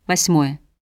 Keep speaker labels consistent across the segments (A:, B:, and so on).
A: 8.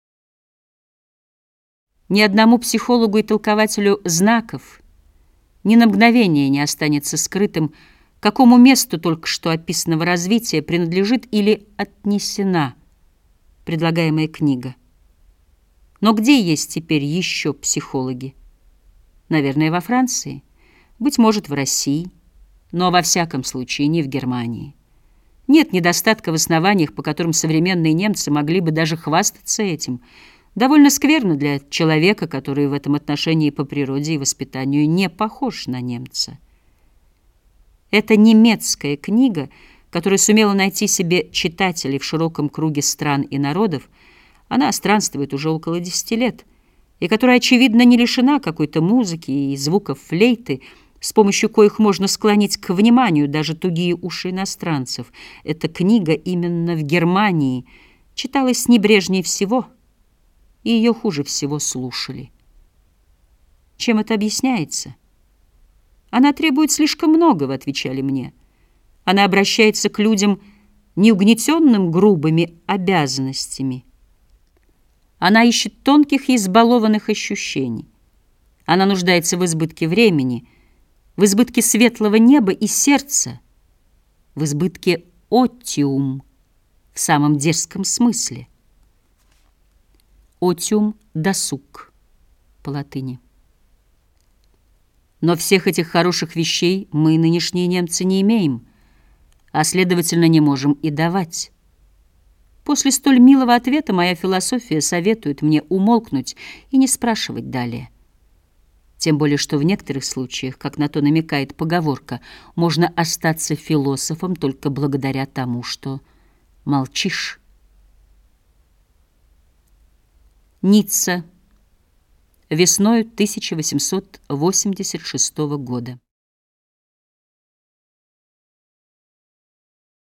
A: Ни одному психологу и толкователю знаков ни на мгновение не останется скрытым, какому месту только что описанного развития принадлежит или отнесена предлагаемая книга. Но где есть теперь еще психологи? Наверное, во Франции, быть может, в России, но во всяком случае не в Германии. Нет недостатка в основаниях, по которым современные немцы могли бы даже хвастаться этим. Довольно скверно для человека, который в этом отношении по природе и воспитанию не похож на немца. Эта немецкая книга, которая сумела найти себе читателей в широком круге стран и народов, она странствует уже около 10 лет, и которая, очевидно, не лишена какой-то музыки и звуков флейты, с помощью коих можно склонить к вниманию даже тугие уши иностранцев. Эта книга именно в Германии читалась небрежнее всего, и ее хуже всего слушали. Чем это объясняется? Она требует слишком многого, отвечали мне. Она обращается к людям, не угнетенным грубыми обязанностями. Она ищет тонких и избалованных ощущений. Она нуждается в избытке времени, в избытке светлого неба и сердца, в избытке отиум в самом дерзком смысле. Отиум — досуг по латыни. Но всех этих хороших вещей мы, нынешние немцы, не имеем, а, следовательно, не можем и давать. После столь милого ответа моя философия советует мне умолкнуть и не спрашивать далее. Тем более, что в некоторых случаях, как на то намекает поговорка, можно остаться философом только благодаря тому, что молчишь. Ницца. Весною 1886 года.